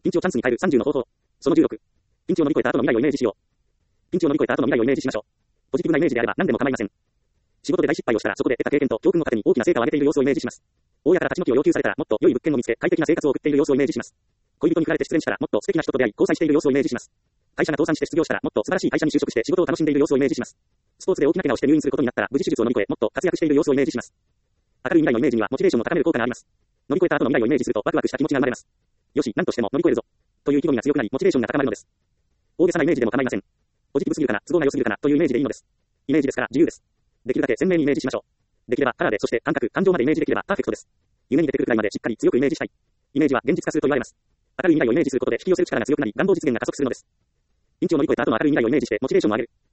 ピンチをチャンスに変える30の方法。その16。ピンチを乗り越えた後の未来をイメージしよう。ピンチを乗り越えた後の未来をイメージしましょう。ポジティブなイメージであれば何でも構いません。仕事で大失敗をしたらそこで得た経験と教訓を糧に大きな成果を上げている様子をイメージします。大家から立ち退きを要求されたらもっと良い物件を見つけ快適な生活を送っている様子をイメージします。恋人に振られて失恋したらもっと素敵な人と出会い交際している様子をイメージします。会社が倒産して失業したらもっと素晴らしい会社に就職して仕事を楽しんでいる様子をイメージします。スポーツで大きな怪我をして入院することになったら無事手術を乗り越えもっと活躍している様子をイメージします。明るい未来のイメージにはモチベーションを高める効果があります。乗り越えた後の未来をイメージするとワクワクした気持ちが生まれます。よし、何としても乗り越えるぞ。という意気込みが強くなりモチベーションが高まるのです。大げさなイメージでも構いません。ポジティブすぎるかな、都合が良すぎるかなというイメージでいいのです。イメージですから自由です。できるだけ鮮明にイメージしましょう。できればカラーで、そして感覚、感情までイメージできればパーフェクトです。夢に出てくるくらいまでしっかり強くイメージしたい。イメージは現実化すると言われます。明るい未来をイメージすることで引き寄せる力が強くなり願望実現が加速するのです。ピンチを乗り越えた後の明るい未来をイメージしてモチベーションを上げる。